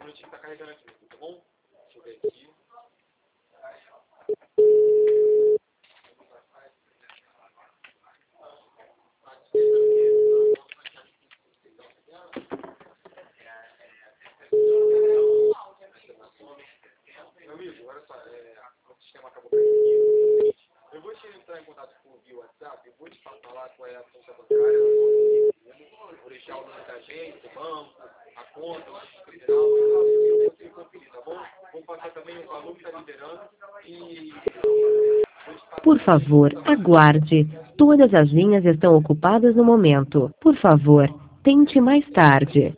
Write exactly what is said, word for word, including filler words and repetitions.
minutinho que tá carregando aqui, tá bom? Deixa eu ver aqui. Meu amigo, olha só, é, o sistema acabou caindo aqui. Eu vou te entrar em contato com o WhatsApp, eu vou te falar qual é a conta bancária, vou deixar o nome da gente, do banco, a conta, o criminal, eu consigo conferir, tá bom? Vou passar também o valor que está liberando e... Por favor, aguarde. Todas as linhas estão ocupadas no momento. Por favor, tente mais tarde.